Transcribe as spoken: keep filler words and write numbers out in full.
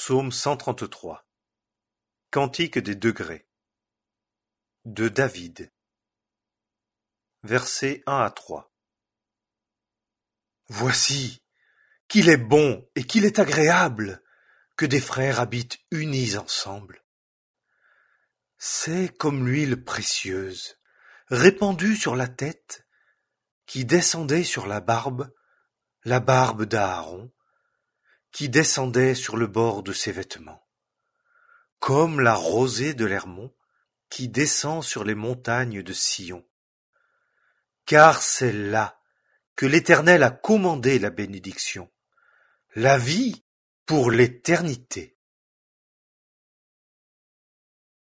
Psaume cent trente-trois. Cantique des degrés. De David. Versets un à trois. Voici qu'il est bon et qu'il est agréable que des frères habitent unis ensemble. C'est comme l'huile précieuse, répandue sur la tête, qui descendait sur la barbe, la barbe d'Aaron, qui descendait sur le bord de ses vêtements, comme la rosée de l'Hermon, qui descend sur les montagnes de Sion. Car c'est là que l'Éternel a commandé la bénédiction, la vie pour l'éternité.